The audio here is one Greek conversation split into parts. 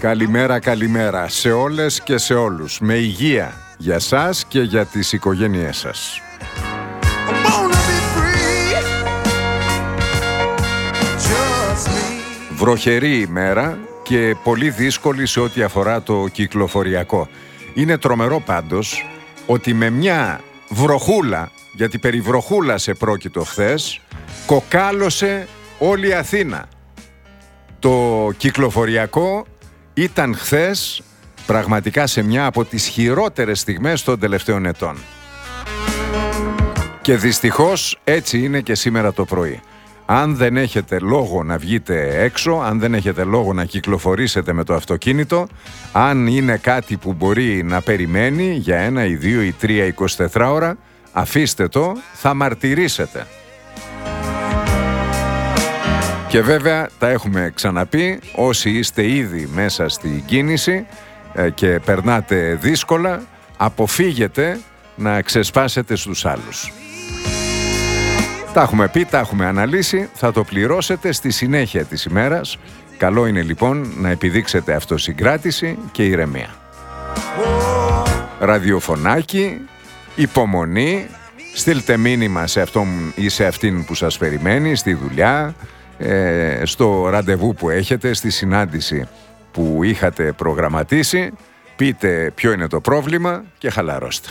Καλημέρα, καλημέρα σε όλες και σε όλους. Με υγεία για σας και για τις οικογένειές σας. Βροχερή ημέρα και πολύ δύσκολη σε ό,τι αφορά το κυκλοφοριακό. Είναι τρομερό πάντως ότι με μια βροχούλα, γιατί περί βροχούλας επρόκειτο χθες, κοκάλωσε όλη η Αθήνα. Το κυκλοφοριακό ήταν χθες πραγματικά σε μια από τις χειρότερες στιγμές των τελευταίων ετών. Και δυστυχώς έτσι είναι και σήμερα το πρωί. Αν δεν έχετε λόγο να βγείτε έξω, αν δεν έχετε λόγο να κυκλοφορήσετε με το αυτοκίνητο, αν είναι κάτι που μπορεί να περιμένει για 1 ή 2 ή 3 ή 24 ώρα, αφήστε το, θα μαρτυρήσετε. Και βέβαια τα έχουμε ξαναπεί, όσοι είστε ήδη μέσα στην κίνηση και περνάτε δύσκολα, αποφύγετε να ξεσπάσετε στους άλλους. Τα έχουμε πει, τα έχουμε αναλύσει, θα το πληρώσετε στη συνέχεια της ημέρας. Καλό είναι λοιπόν να επιδείξετε αυτοσυγκράτηση και ηρεμία. Ραδιοφωνάκι, υπομονή, στείλτε μήνυμα σε αυτόν ή σε αυτήν που σας περιμένει, στη δουλειά, στο ραντεβού που έχετε, στη συνάντηση που είχατε προγραμματίσει. Πείτε ποιο είναι το πρόβλημα και χαλαρώστε.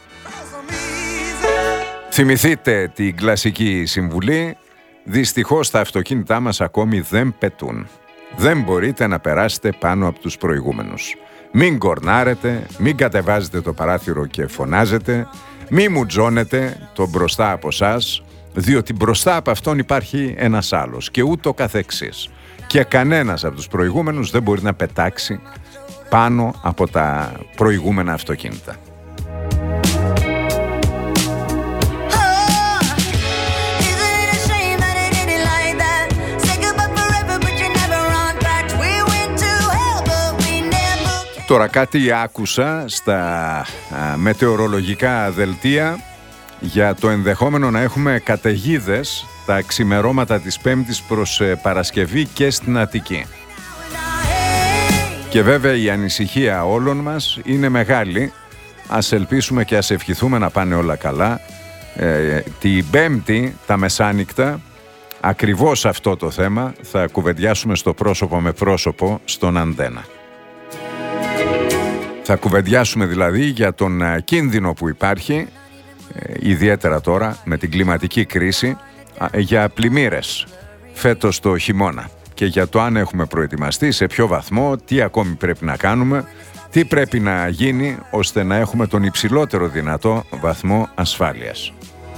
Θυμηθείτε την κλασική συμβουλή, δυστυχώς τα αυτοκίνητά μας ακόμη δεν πετούν. Δεν μπορείτε να περάσετε πάνω από τους προηγούμενους. Μην κορνάρετε, μην κατεβάζετε το παράθυρο και φωνάζετε, μην μουτζώνετε το μπροστά από σας, διότι μπροστά από αυτόν υπάρχει ένας άλλος και ούτω καθεξής. Και κανένας από τους προηγούμενους δεν μπορεί να πετάξει πάνω από τα προηγούμενα αυτοκίνητα. Τώρα κάτι άκουσα στα μετεωρολογικά δελτία για το ενδεχόμενο να έχουμε καταιγίδες τα ξημερώματα της Πέμπτης προς Παρασκευή και στην Αττική. Και βέβαια η ανησυχία όλων μας είναι μεγάλη. Ας ελπίσουμε και ας ευχηθούμε να πάνε όλα καλά. Την Πέμπτη, τα μεσάνυχτα, ακριβώς αυτό το θέμα θα κουβεντιάσουμε στο πρόσωπο με πρόσωπο στον Αντένα. Θα κουβεντιάσουμε δηλαδή για τον κίνδυνο που υπάρχει, ιδιαίτερα τώρα με την κλιματική κρίση, για πλημμύρες φέτος το χειμώνα και για το αν έχουμε προετοιμαστεί, σε ποιο βαθμό, τι ακόμη πρέπει να κάνουμε, τι πρέπει να γίνει ώστε να έχουμε τον υψηλότερο δυνατό βαθμό ασφάλειας.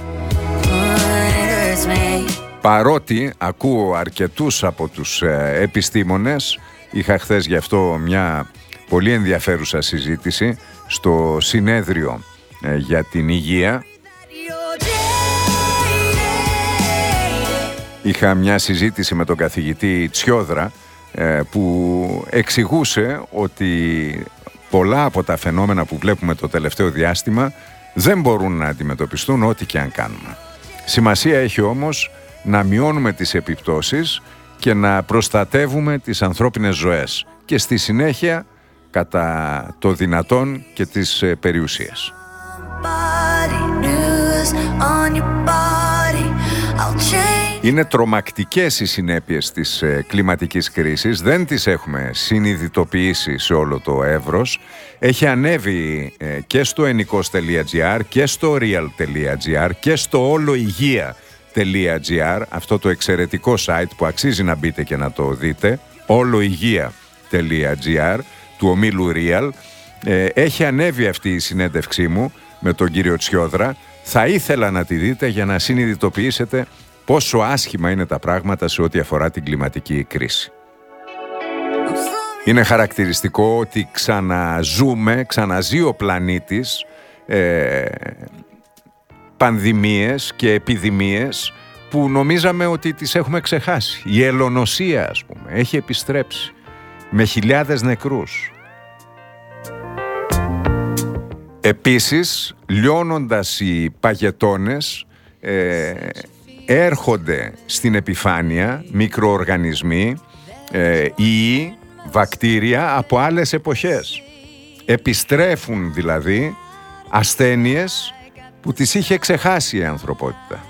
Παρότι ακούω αρκετούς από τους επιστήμονες, είχα χθες γι' αυτό μια πολύ ενδιαφέρουσα συζήτηση στο συνέδριο για την υγεία. Είχα μια συζήτηση με τον καθηγητή Τσιόδρα που εξηγούσε ότι πολλά από τα φαινόμενα που βλέπουμε το τελευταίο διάστημα δεν μπορούν να αντιμετωπιστούν ό,τι και αν κάνουμε. Σημασία έχει όμως να μειώνουμε τις επιπτώσεις και να προστατεύουμε τις ανθρώπινες ζωές και στη συνέχεια κατά το δυνατόν και τις περιουσίες. Είναι τρομακτικές οι συνέπειες της κλιματικής κρίσης, δεν τις έχουμε συνειδητοποιήσει σε όλο το εύρος. Έχει ανέβει και στο ennikos.gr και στο real.gr και στο oloigia.gr, αυτό το εξαιρετικό site που αξίζει να μπείτε και να το δείτε, oloigia.gr του ομίλου Real. Έχει ανέβει αυτή η συνέντευξή μου με τον κύριο Τσιόδρα. Θα ήθελα να τη δείτε για να συνειδητοποιήσετε πόσο άσχημα είναι τα πράγματα σε ό,τι αφορά την κλιματική κρίση. Είναι χαρακτηριστικό ότι ξαναζεί ο πλανήτης πανδημίες και επιδημίες που νομίζαμε ότι τις έχουμε ξεχάσει. Η ελονοσία, ας πούμε, έχει επιστρέψει με χιλιάδες νεκρούς. Επίσης, λιώνοντας οι παγετώνες, έρχονται στην επιφάνεια μικροοργανισμοί, ιοί, βακτήρια από άλλες εποχές. Επιστρέφουν δηλαδή ασθένειες που τις είχε ξεχάσει η ανθρωπότητα.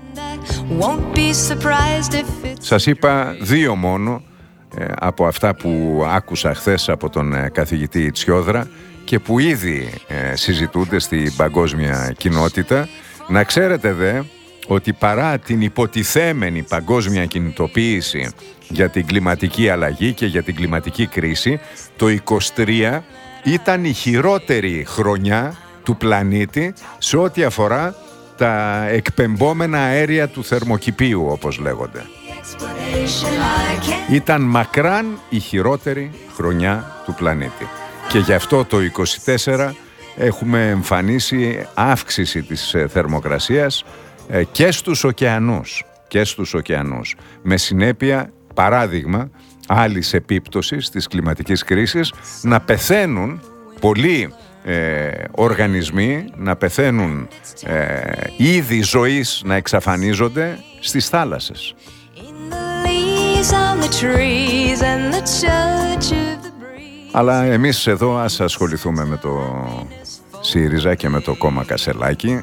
Σας είπα 2 μόνο από αυτά που άκουσα χθες από τον καθηγητή Τσιόδρα και που ήδη συζητούνται στην παγκόσμια κοινότητα. Να ξέρετε δε ότι παρά την υποτιθέμενη παγκόσμια κινητοποίηση για την κλιματική αλλαγή και για την κλιματική κρίση, το 23 ήταν η χειρότερη χρονιά του πλανήτη σε ό,τι αφορά τα εκπεμπόμενα αέρια του θερμοκηπίου, όπως λέγονται. Ήταν μακράν η χειρότερη χρονιά του πλανήτη. Και γι' αυτό το 24 έχουμε εμφανίσει αύξηση της θερμοκρασίας και στους ωκεανούς. Με συνέπεια, παράδειγμα άλλης επίπτωσης της κλιματικής κρίσης, να πεθαίνουν πολλοί οργανισμοί, να πεθαίνουν είδη ζωής, να εξαφανίζονται στις θάλασσες. Αλλά εμείς εδώ ας ασχοληθούμε με το ΣΥΡΙΖΑ και με το κόμμα Κασελάκη.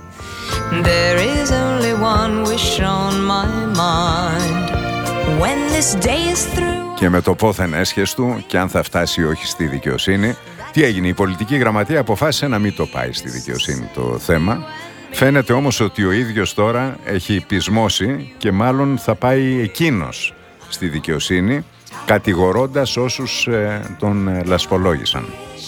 Και με το πόθεν έσχεστου και αν θα φτάσει ή όχι στη δικαιοσύνη. Τι έγινε, η πολιτική γραμματεία αποφάσισε να μην το πάει στη δικαιοσύνη το θέμα. Φαίνεται όμως ότι ο ίδιος τώρα έχει πεισμώσει και μάλλον θα πάει εκείνος στη δικαιοσύνη, κατηγορώντας όσους τον λασπολόγησαν.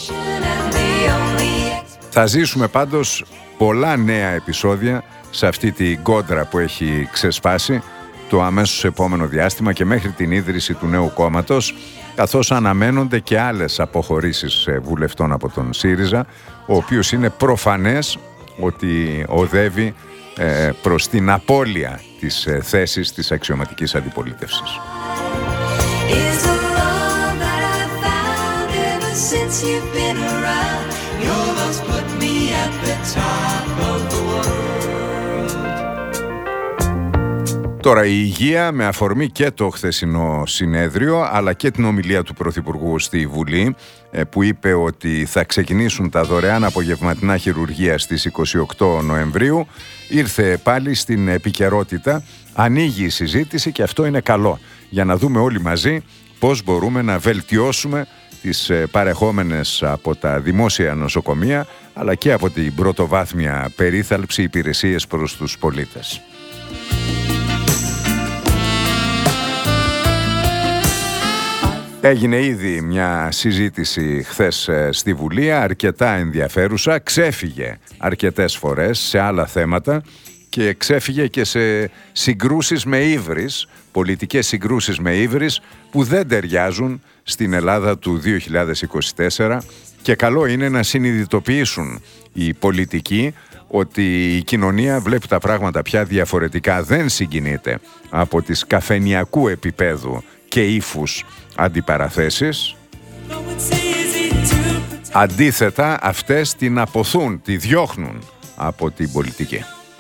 Θα ζήσουμε πάντως πολλά νέα επεισόδια σε αυτή την κόντρα που έχει ξεσπάσει το αμέσως επόμενο διάστημα και μέχρι την ίδρυση του νέου κόμματος, καθώς αναμένονται και άλλες αποχωρήσεις βουλευτών από τον ΣΥΡΙΖΑ, ο οποίος είναι προφανές ότι οδεύει προς την απώλεια της θέσης της αξιωματικής αντιπολίτευσης. Τώρα η υγεία, με αφορμή και το χθεσινό συνέδριο αλλά και την ομιλία του Πρωθυπουργού στη Βουλή, που είπε ότι θα ξεκινήσουν τα δωρεάν απογευματινά χειρουργία στις 28 Νοεμβρίου, ήρθε πάλι στην επικαιρότητα. Ανοίγει η συζήτηση και αυτό είναι καλό, για να δούμε όλοι μαζί πώς μπορούμε να βελτιώσουμε τις παρεχόμενες από τα δημόσια νοσοκομεία αλλά και από την πρωτοβάθμια περίθαλψη υπηρεσίες προς τους πολίτες. Έγινε ήδη μια συζήτηση χθες στη Βουλή, αρκετά ενδιαφέρουσα, ξέφυγε αρκετές φορές σε άλλα θέματα και ξέφυγε και σε συγκρούσεις με ύβρις, πολιτικές συγκρούσεις με ύβρις που δεν ταιριάζουν στην Ελλάδα του 2024 και καλό είναι να συνειδητοποιήσουν οι πολιτικοί ότι η κοινωνία βλέπει τα πράγματα πια διαφορετικά, δεν συγκινείται από τις καφενιακού επίπεδου και ύφους αντιπαραθέσεις. Αντίθετα, αυτές την αποθούν, τη διώχνουν από την πολιτική.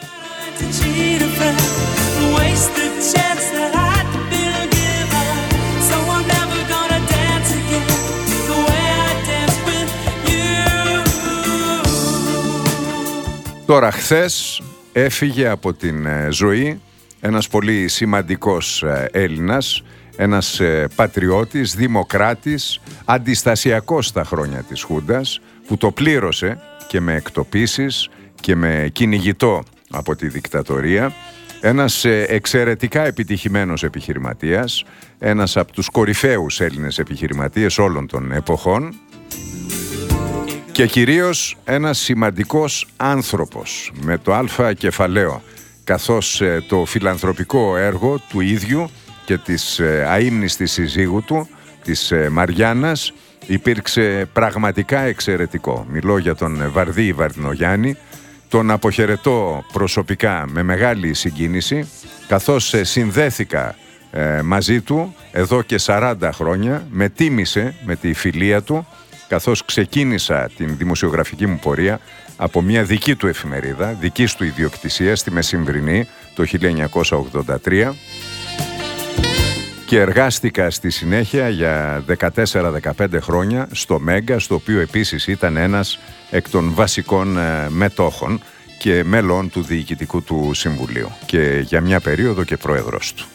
Τώρα, χθες έφυγε από την ζωή ένας πολύ σημαντικός Έλληνας, ένας πατριώτης, δημοκράτης, αντιστασιακός στα χρόνια της Χούντας, που το πλήρωσε και με εκτοπίσεις και με κυνηγητό από τη δικτατορία, ένας εξαιρετικά επιτυχημένος επιχειρηματίας, ένας από τους κορυφαίους Έλληνες επιχειρηματίες όλων των εποχών και κυρίως ένας σημαντικός άνθρωπος με το α κεφαλαίο, καθώς το φιλανθρωπικό έργο του ίδιου και της αείμνηστης συζύγου του, της Μαριάννας, υπήρξε πραγματικά εξαιρετικό. Μιλώ για τον Βαρδί Βαρδινογιάννη, τον αποχαιρετώ προσωπικά με μεγάλη συγκίνηση, καθώς συνδέθηκα μαζί του εδώ και 40 χρόνια, με τίμησε με τη φιλία του, καθώς ξεκίνησα την δημοσιογραφική μου πορεία από μια δική του εφημερίδα, δικής του ιδιοκτησίας, στη Μεσημβρινή, το 1983. και εργάστηκα στη συνέχεια για 14-15 χρόνια στο Μέγκα, στο οποίο επίσης ήταν ένας εκ των βασικών μετόχων και μέλων του Διοικητικού του Συμβουλίου και για μια περίοδο και πρόεδρος του.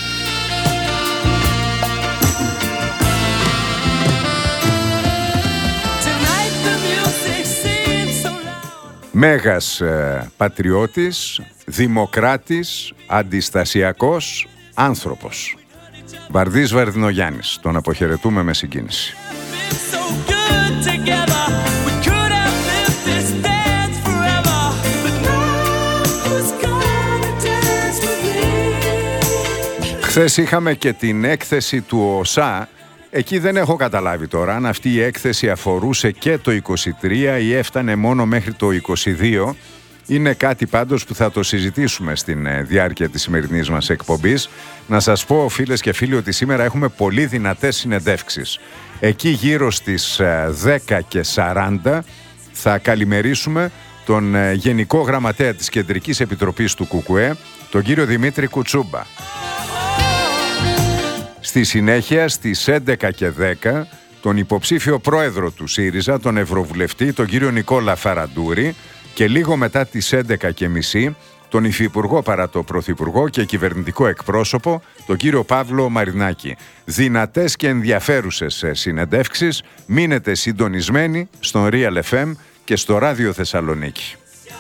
Μέγας πατριώτης, δημοκράτης, αντιστασιακός άνθρωπος. Βαρδής Βαρδινογιάννης, τον αποχαιρετούμε με συγκίνηση. Χθες είχαμε και την έκθεση του ΟΣΑ. Εκεί δεν έχω καταλάβει τώρα αν αυτή η έκθεση αφορούσε και το 23 ή έφτανε μόνο μέχρι το 22. Είναι κάτι πάντως που θα το συζητήσουμε στην διάρκεια της σημερινής μας εκπομπής. Να σας πω, φίλες και φίλοι, ότι σήμερα έχουμε πολύ δυνατές συνεντεύξεις. Εκεί γύρω στις 10:40 θα καλημερίσουμε τον Γενικό Γραμματέα της Κεντρικής Επιτροπής του ΚΚΕ, τον κύριο Δημήτρη Κουτσούμπα. Στη συνέχεια, στις 11:10, τον υποψήφιο πρόεδρο του ΣΥΡΙΖΑ, τον Ευρωβουλευτή, τον κύριο Νικόλα Φαραντούρη, και λίγο μετά τις 11:30, τον Υφυπουργό παρά το Πρωθυπουργό και κυβερνητικό εκπρόσωπο, τον κύριο Παύλο Μαρινάκη. Δυνατές και ενδιαφέρουσες συνεντεύξεις. Μείνετε συντονισμένοι στον Real FM και στο Ράδιο Θεσσαλονίκη.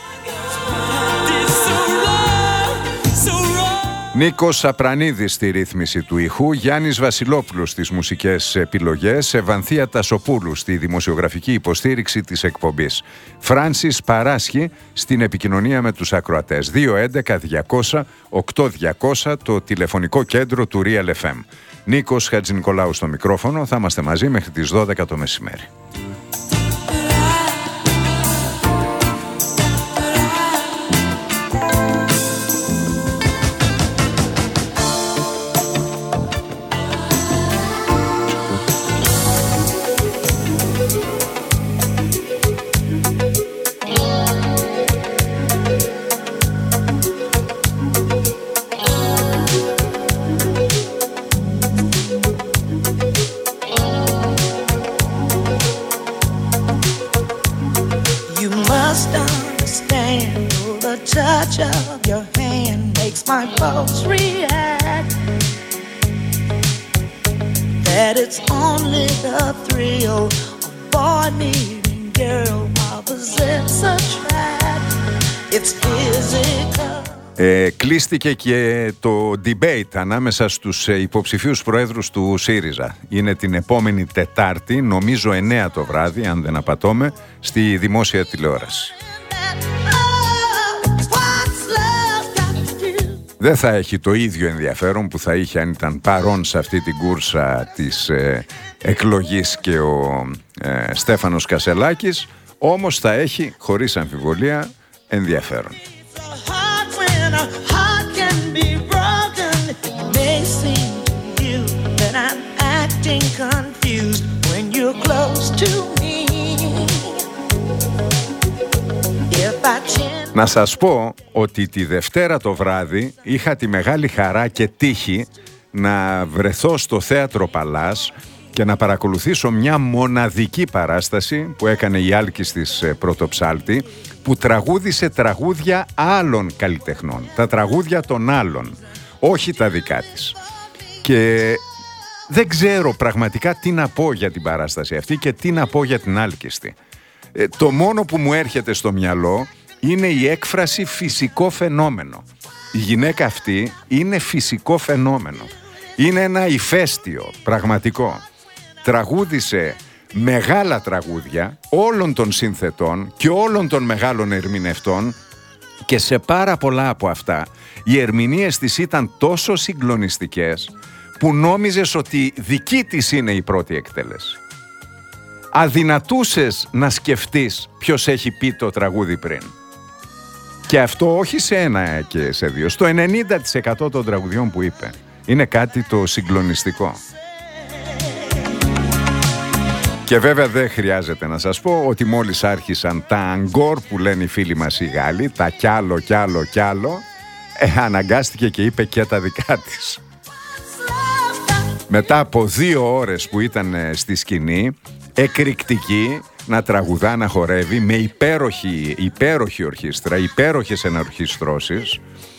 Νίκος Σαπρανίδης στη ρύθμιση του ηχού, Γιάννης Βασιλόπουλος στις μουσικές επιλογές, Ευανθία Τασοπούλου στη δημοσιογραφική υποστήριξη της εκπομπής. Φράνσις Παράσχη στην επικοινωνία με τους ακροατές. 211-200-8200 το τηλεφωνικό κέντρο του Real FM. Νίκος Χατζηνικολάου στο μικρόφωνο, θα είμαστε μαζί μέχρι τις 12 το μεσημέρι. Κλείστηκε και το debate ανάμεσα στους υποψηφίους προέδρους του ΣΥΡΙΖΑ. Είναι την επόμενη Τετάρτη, νομίζω 9 το βράδυ, αν δεν απατώμε, στη δημόσια τηλεόραση. Δεν θα έχει το ίδιο ενδιαφέρον που θα είχε αν ήταν παρόν σε αυτή την κούρσα της εκλογής και ο Στέφανος Κασελάκης, όμως θα έχει χωρίς αμφιβολία ενδιαφέρον. Να σας πω ότι τη Δευτέρα το βράδυ είχα τη μεγάλη χαρά και τύχη να βρεθώ στο Θέατρο Παλάς και να παρακολουθήσω μια μοναδική παράσταση που έκανε η Άλκης της Πρωτοψάλτη, που τραγούδισε τραγούδια άλλων καλλιτεχνών, τα τραγούδια των άλλων, όχι τα δικά της. Και δεν ξέρω πραγματικά τι να πω για την παράσταση αυτή και τι να πω για την Άλκηστη. Το μόνο που μου έρχεται στο μυαλό είναι η έκφραση φυσικό φαινόμενο. Η γυναίκα αυτή είναι φυσικό φαινόμενο. Είναι ένα ηφαίστειο πραγματικό. Τραγούδισε μεγάλα τραγούδια όλων των συνθετών και όλων των μεγάλων ερμηνευτών, και σε πάρα πολλά από αυτά οι ερμηνείες της ήταν τόσο συγκλονιστικές που νόμιζες ότι δική της είναι η πρώτη εκτέλεση. Αδυνατούσες να σκεφτείς ποιος έχει πει το τραγούδι πριν. Και αυτό όχι σε ένα και σε δύο, στο 90% των τραγουδιών που είπε. Είναι κάτι το συγκλονιστικό. Και βέβαια δεν χρειάζεται να σας πω ότι μόλις άρχισαν τα αγκόρ που λένε οι φίλοι μας οι Γάλλοι, τα κι άλλο, αναγκάστηκε και είπε και τα δικά της. μετά από 2 ώρες που ήταν στη σκηνή, εκρηκτική, να τραγουδά, να χορεύει, με υπέροχη ορχήστρα, υπέροχες ενορχιστρώσεις,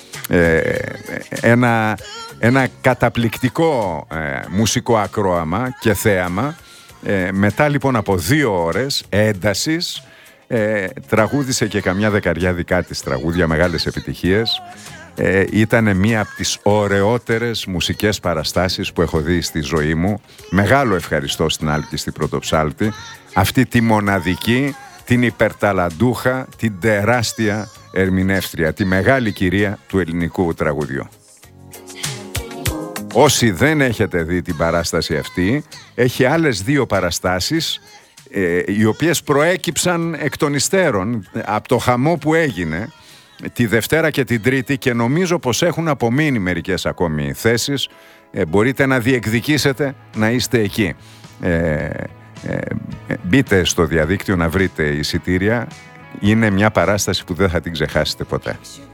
ένα καταπληκτικό μουσικό ακρόαμα και θέαμα. Μετά λοιπόν από 2 ώρες έντασης, τραγούδισε και καμιά δεκαριά δικά της τραγούδια, μεγάλες επιτυχίες. Ήταν μία από τις ωραιότερες μουσικές παραστάσεις που έχω δει στη ζωή μου. Μεγάλο ευχαριστώ στην Άλκη στη Πρωτοψάλτη, αυτή τη μοναδική, την υπερταλαντούχα, την τεράστια ερμηνεύτρια, τη μεγάλη κυρία του ελληνικού τραγουδιού. Όσοι δεν έχετε δει την παράσταση αυτή, έχει άλλες 2 παραστάσεις, οι οποίες προέκυψαν εκ των υστέρων από το χαμό που έγινε τη Δευτέρα και την Τρίτη, και νομίζω πως έχουν απομείνει μερικές ακόμη θέσεις. Μπορείτε να διεκδικήσετε να είστε εκεί. Μπείτε στο διαδίκτυο να βρείτε εισιτήρια. Είναι μια παράσταση που δεν θα την ξεχάσετε ποτέ.